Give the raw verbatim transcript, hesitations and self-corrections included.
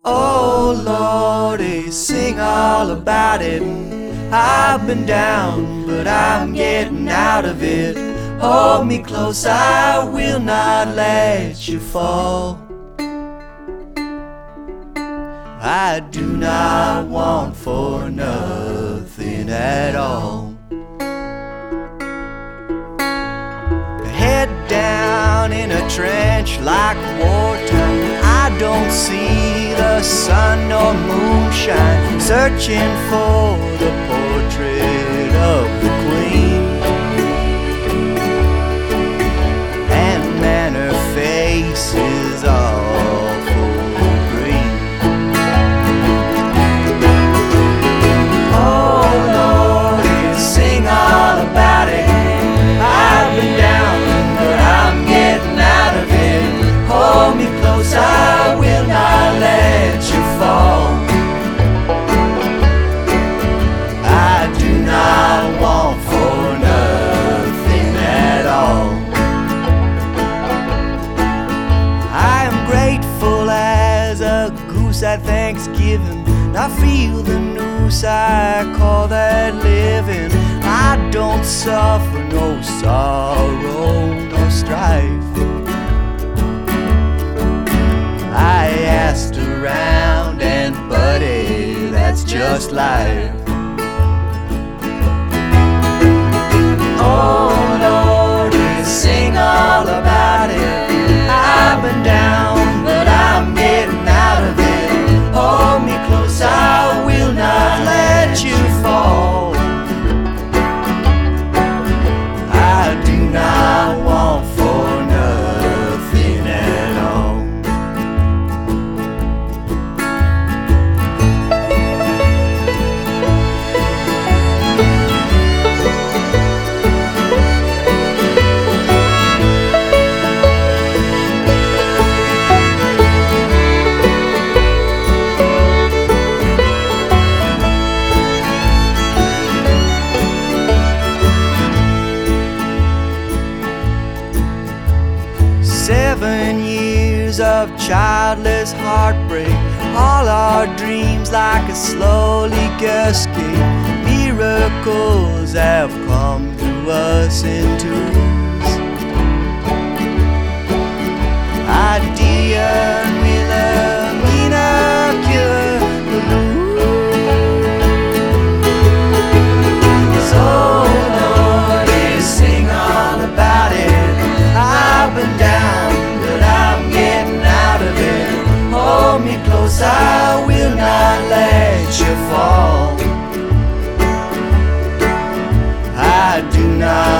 Oh Lordy, sing all about it. I've been down, but I'm getting out of it. Hold me close, I will not let you fall. I do not want for nothing at all. Head down in a trench like wartime. I don't see the sun nor moonshine, searching for the portrait of the Queen. And man, her face is awful green. Oh Lord, sing all about it. I've been down, but I'm getting out of it. Hold me close, I will not let you fall. I do not want for nothing at all. I am grateful as a goose at Thanksgiving. I feel the noose, I call that living. I don't suffer no sorrow nor strife. I asked around and buddy, that's just life. Oh Lord, sing all about it. I've been down, but I'm getting out of it. Hold me close, I will not let you fall. I do not want for nothing at all. Seven years of childless heartbreak, all our dreams like a slowly escape. Miracles have come to us in twos. Idea and Wilhelmina cure the blues. So Lord, sing all about it. I've been down, but I'm getting out of it. Hold me close, I will not let you fall. I do not